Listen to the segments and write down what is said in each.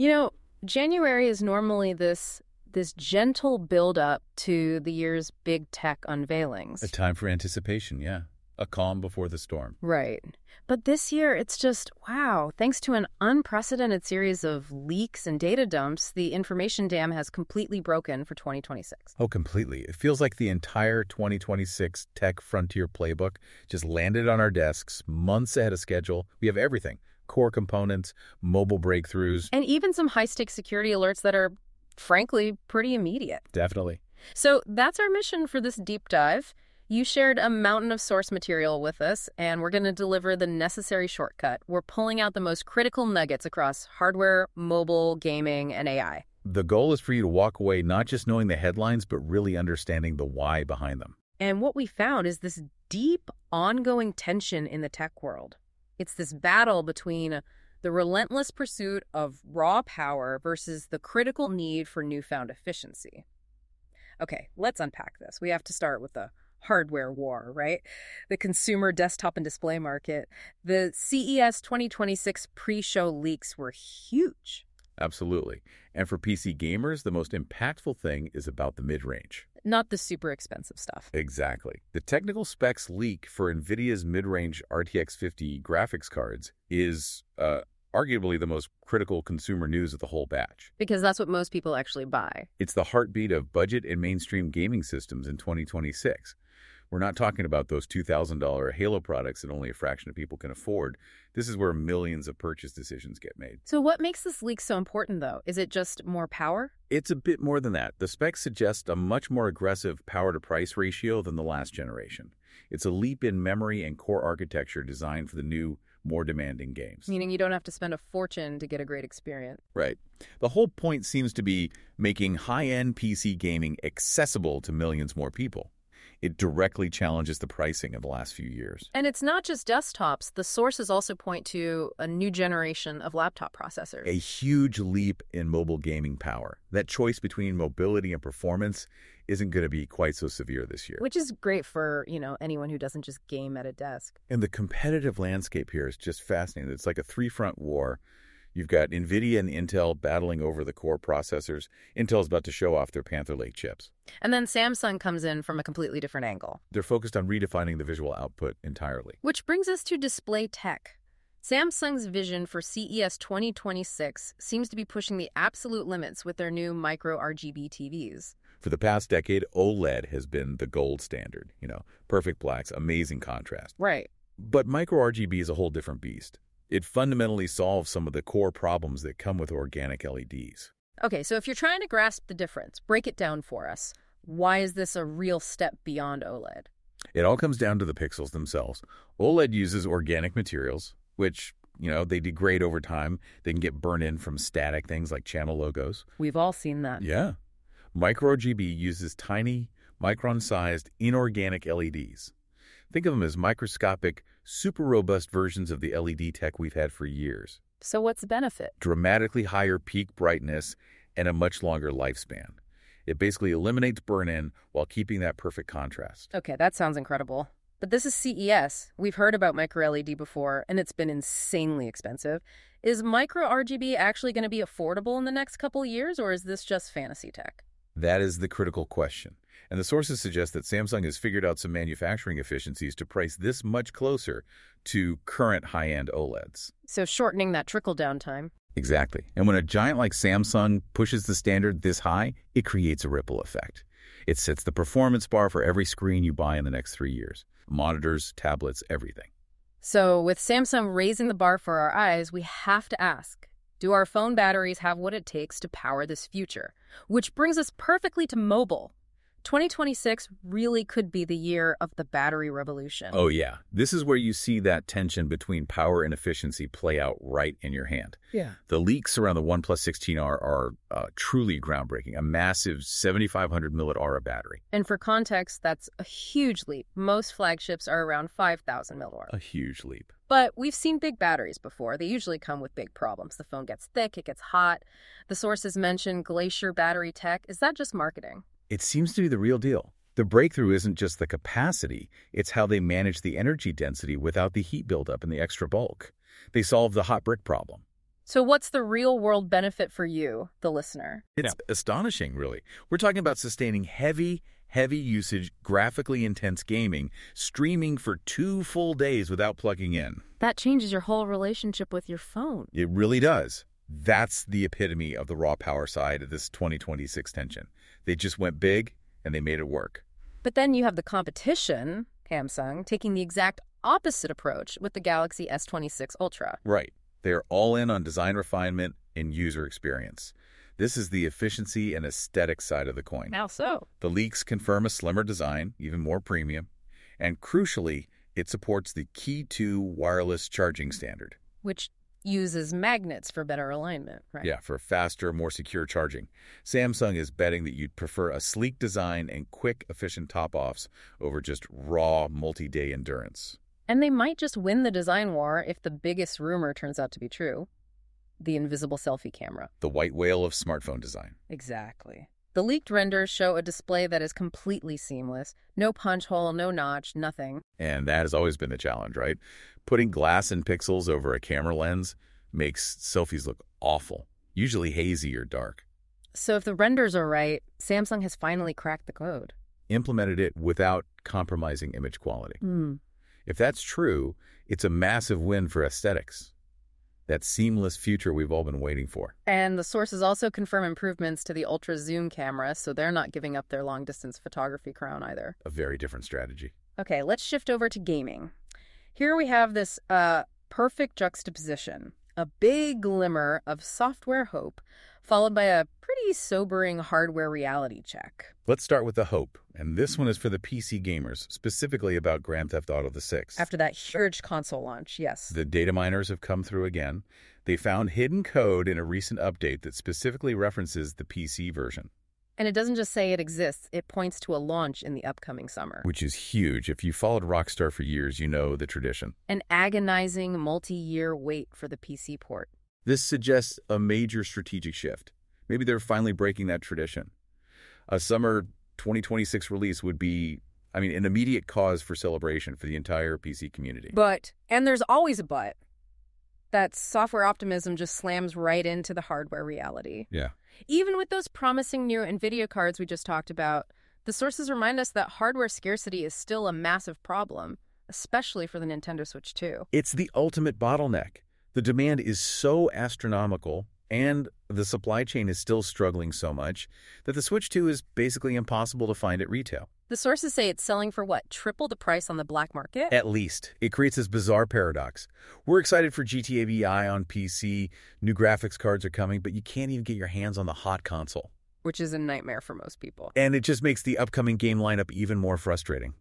You know, January is normally this gentle build-up to the year's big tech unveilings. A time for anticipation, yeah. A calm before the storm. Right. But this year, it's just, wow, thanks to an unprecedented series of leaks and data dumps, the information dam has completely broken for 2026. Oh, completely. It feels like the entire 2026 tech frontier playbook just landed on our desks months ahead of schedule. We have everything. Core components, mobile breakthroughs. And even some high-stakes security alerts that are, frankly, pretty immediate. Definitely. So that's our mission for this deep dive. You shared a mountain of source material with us, and we're going to deliver the necessary shortcut. We're pulling out the most critical nuggets across hardware, mobile, gaming, and AI. The goal is for you to walk away not just knowing the headlines, but really understanding the why behind them. And what we found is this deep, ongoing tension in the tech world. It's this battle between the relentless pursuit of raw power versus the critical need for newfound efficiency. Okay, let's unpack this. We have to start with the hardware war, right? The consumer desktop and display market. The CES 2026 pre-show leaks were huge. Absolutely. And for PC gamers, the most impactful thing is about the mid-range. Not the super expensive stuff. Exactly. The technical specs leak for NVIDIA's mid-range RTX 50 graphics cards is arguably the most critical consumer news of the whole batch. Because that's what most people actually buy. It's the heartbeat of budget and mainstream gaming systems in 2026. We're not talking about those $2,000 Halo products that only a fraction of people can afford. This is where millions of purchase decisions get made. So what makes this leak so important, though? Is it just more power? It's a bit more than that. The specs suggest a much more aggressive power-to-price ratio than the last generation. It's a leap in memory and core architecture designed for the new, more demanding games. Meaning you don't have to spend a fortune to get a great experience. Right. The whole point seems to be making high-end PC gaming accessible to millions more people. It directly challenges the pricing of the last few years. And it's not just desktops. The sources also point to a new generation of laptop processors. A huge leap in mobile gaming power. That choice between mobility and performance isn't going to be quite so severe this year. Which is great for, anyone who doesn't just game at a desk. And the competitive landscape here is just fascinating. It's like a three-front war. You've got NVIDIA and Intel battling over the core processors. Intel's about to show off their Panther Lake chips. And then Samsung comes in from a completely different angle. They're focused on redefining the visual output entirely. Which brings us to display tech. Samsung's vision for CES 2026 seems to be pushing the absolute limits with their new micro RGB TVs. For the past decade, OLED has been the gold standard. Perfect blacks, amazing contrast. Right. But micro RGB is a whole different beast. It fundamentally solves some of the core problems that come with organic LEDs. Okay, so if you're trying to grasp the difference, break it down for us. Why is this a real step beyond OLED? It all comes down to the pixels themselves. OLED uses organic materials, which, they degrade over time. They can get burned in from static things like channel logos. We've all seen that. Yeah. Micro RGB uses tiny, micron-sized, inorganic LEDs. Think of them as microscopic, super robust versions of the LED tech we've had for years. So what's the benefit? Dramatically higher peak brightness and a much longer lifespan. It basically eliminates burn-in while keeping that perfect contrast. Okay, that sounds incredible. But this is CES. We've heard about micro LED before, and it's been insanely expensive. Is micro RGB actually going to be affordable in the next couple of years, or is this just fantasy tech? That is the critical question. And the sources suggest that Samsung has figured out some manufacturing efficiencies to price this much closer to current high-end OLEDs. So shortening that trickle-down time. Exactly. And when a giant like Samsung pushes the standard this high, it creates a ripple effect. It sets the performance bar for every screen you buy in the next 3 years. Monitors, tablets, everything. So with Samsung raising the bar for our eyes, we have to ask, do our phone batteries have what it takes to power this future? Which brings us perfectly to mobile. 2026 really could be the year of the battery revolution. Oh, yeah. This is where you see that tension between power and efficiency play out right in your hand. Yeah. The leaks around the OnePlus 16R are truly groundbreaking, a massive 7,500 milliamp-hour battery. And for context, that's a huge leap. Most flagships are around 5,000 milliamp-hour. A huge leap. But we've seen big batteries before. They usually come with big problems. The phone gets thick, it gets hot. The sources mention Glacier battery tech. Is that just marketing? It seems to be the real deal. The breakthrough isn't just the capacity, it's how they manage the energy density without the heat buildup and the extra bulk. They solve the hot brick problem. So what's the real-world benefit for you, the listener? It's astonishing, really. We're talking about sustaining heavy usage, graphically intense gaming, streaming for 2 full days without plugging in. That changes your whole relationship with your phone. It really does. That's the epitome of the raw power side of this 2026 tension. They just went big, and they made it work. But then you have the competition, Samsung, taking the exact opposite approach with the Galaxy S26 Ultra. Right. They're all in on design refinement and user experience. This is the efficiency and aesthetic side of the coin. How so? The leaks confirm a slimmer design, even more premium, and crucially, it supports the Qi 2 wireless charging standard. Which uses magnets for better alignment, right? Yeah, for faster, more secure charging. Samsung is betting that you'd prefer a sleek design and quick, efficient top-offs over just raw, multi-day endurance. And they might just win the design war if the biggest rumor turns out to be true. The invisible selfie camera. The white whale of smartphone design. Exactly. The leaked renders show a display that is completely seamless. No punch hole, no notch, nothing. And that has always been the challenge, right? Putting glass and pixels over a camera lens makes selfies look awful, usually hazy or dark. So if the renders are right, Samsung has finally cracked the code. Implemented it without compromising image quality. Hmm. If that's true, it's a massive win for aesthetics. That seamless future we've all been waiting for. And the sources also confirm improvements to the ultra zoom camera, so they're not giving up their long-distance photography crown either. A very different strategy. Okay, let's shift over to gaming. Here we have this perfect juxtaposition. A big glimmer of software hope, followed by a pretty sobering hardware reality check. Let's start with the hope, and this one is for the PC gamers, specifically about Grand Theft Auto VI. After that huge console launch, yes. The data miners have come through again. They found hidden code in a recent update that specifically references the PC version. And it doesn't just say it exists, it points to a launch in the upcoming summer. Which is huge. If you followed Rockstar for years, you know the tradition. An agonizing multi-year wait for the PC port. This suggests a major strategic shift. Maybe they're finally breaking that tradition. A summer 2026 release would be, an immediate cause for celebration for the entire PC community. But, and there's always a but, that software optimism just slams right into the hardware reality. Yeah. Even with those promising new NVIDIA cards we just talked about, the sources remind us that hardware scarcity is still a massive problem, especially for the Nintendo Switch 2. It's the ultimate bottleneck. The demand is so astronomical, and the supply chain is still struggling so much that the Switch 2 is basically impossible to find at retail. The sources say it's selling for what, triple the price on the black market? At least. It creates this bizarre paradox. We're excited for GTA VI on PC, new graphics cards are coming, but you can't even get your hands on the hot console. Which is a nightmare for most people. And it just makes the upcoming game lineup even more frustrating.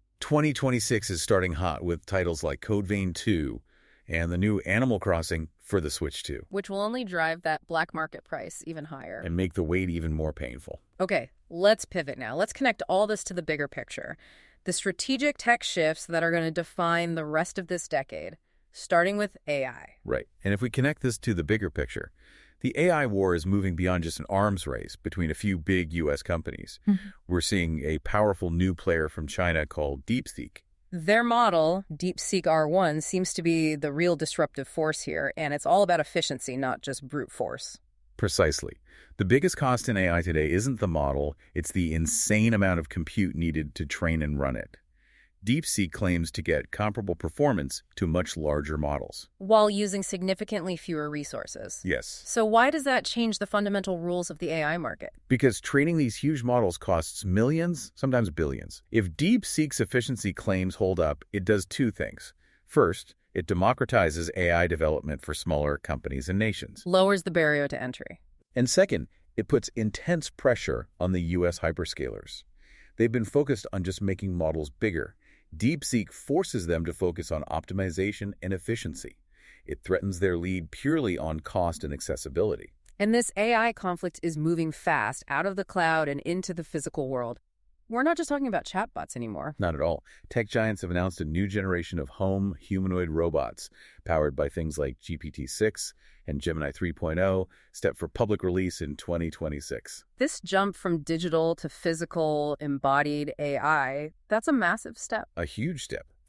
2026 is starting hot with titles like Code Vein 2 and the new Animal Crossing for the Switch 2. Which will only drive that black market price even higher. And make the wait even more painful. Okay, let's pivot now. Let's connect all this to the bigger picture. The strategic tech shifts that are going to define the rest of this decade, starting with AI. Right. And if we connect this to the bigger picture, the AI war is moving beyond just an arms race between a few big U.S. companies. Mm-hmm. We're seeing a powerful new player from China called DeepSeek. Their model, DeepSeek R1, seems to be the real disruptive force here, and it's all about efficiency, not just brute force. Precisely. The biggest cost in AI today isn't the model, it's the insane amount of compute needed to train and run it. DeepSeek claims to get comparable performance to much larger models. While using significantly fewer resources. Yes. So why does that change the fundamental rules of the AI market? Because training these huge models costs millions, sometimes billions. If DeepSeek's efficiency claims hold up, it does two things. First, it democratizes AI development for smaller companies and nations. Lowers the barrier to entry. And second, it puts intense pressure on the U.S. hyperscalers. They've been focused on just making models bigger. DeepSeek forces them to focus on optimization and efficiency. It threatens their lead purely on cost and accessibility. And this AI conflict is moving fast out of the cloud and into the physical world. We're not just talking about chatbots anymore. Not at all. Tech giants have announced a new generation of home humanoid robots powered by things like GPT-6 and Gemini 3.0, set for public release in 2026. This jump from digital to physical embodied AI, that's a massive step. A huge step.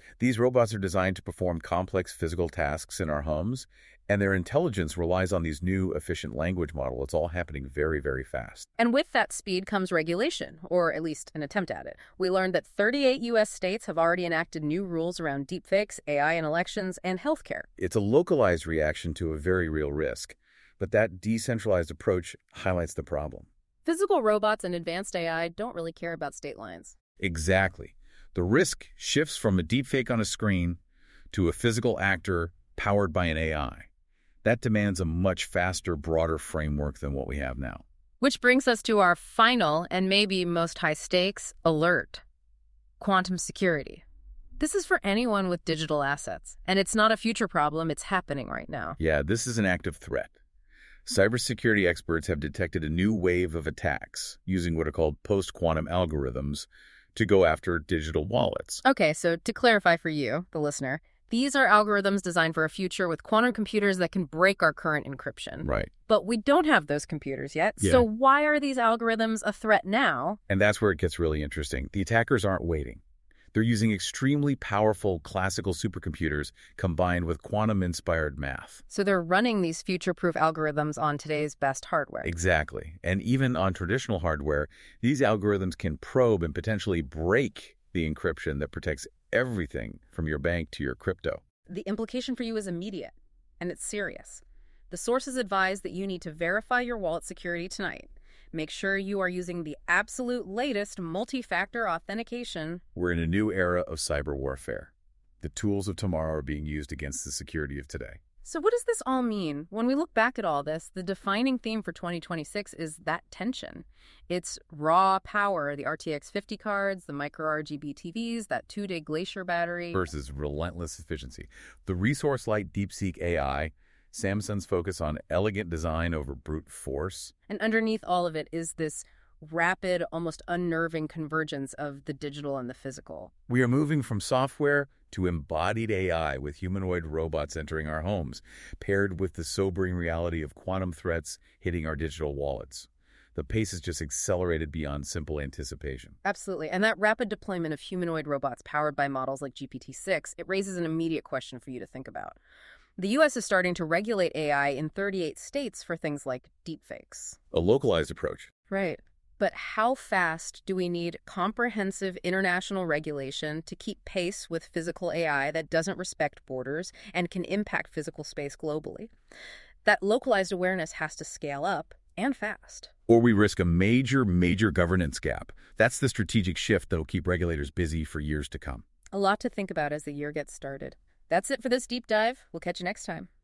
These robots are designed to perform complex physical tasks in our homes, and their intelligence relies on these new efficient language models. It's all happening very, very fast. And with that speed comes regulation, or at least an attempt at it. We learned that 38 U.S. states have already enacted new rules around deepfakes, AI in elections, and healthcare. It's a localized reaction to a very real risk, but that decentralized approach highlights the problem. Physical robots and advanced AI don't really care about state lines. Exactly. The risk shifts from a deepfake on a screen to a physical actor powered by an AI. That demands a much faster, broader framework than what we have now. Which brings us to our final and maybe most high-stakes alert: quantum security. This is for anyone with digital assets, and it's not a future problem, it's happening right now. Yeah, this is an active threat. Cybersecurity experts have detected a new wave of attacks using what are called post-quantum algorithms to go after digital wallets. Okay, so to clarify for you, the listener, these are algorithms designed for a future with quantum computers that can break our current encryption. Right. But we don't have those computers yet, Yeah. so why are these algorithms a threat now? And that's where it gets really interesting. The attackers aren't waiting. They're using extremely powerful classical supercomputers combined with quantum-inspired math. So they're running these future-proof algorithms on today's best hardware. Exactly. And even on traditional hardware, these algorithms can probe and potentially break the encryption that protects everything from your bank to your crypto. The implication for you is immediate, and it's serious. The sources advise that you need to verify your wallet security tonight. Make sure you are using the absolute latest multi-factor authentication. We're in a new era of cyber warfare. The tools of tomorrow are being used against the security of today. So what does this all mean? When we look back at all this, the defining theme for 2026 is that tension. It's raw power, the RTX 50 cards, the micro RGB TVs, that 2-day Glacier battery. Versus relentless efficiency. The resource-light DeepSeek AI, Samsung's focus on elegant design over brute force. And underneath all of it is this rapid, almost unnerving convergence of the digital and the physical. We are moving from software to embodied AI with humanoid robots entering our homes, paired with the sobering reality of quantum threats hitting our digital wallets. The pace is just accelerated beyond simple anticipation. Absolutely. And that rapid deployment of humanoid robots powered by models like GPT-6, it raises an immediate question for you to think about. The U.S. is starting to regulate AI in 38 states for things like deepfakes. A localized approach. Right. But how fast do we need comprehensive international regulation to keep pace with physical AI that doesn't respect borders and can impact physical space globally? That localized awareness has to scale up and fast. Or we risk a major governance gap. That's the strategic shift that will keep regulators busy for years to come. A lot to think about as the year gets started. That's it for this deep dive. We'll catch you next time.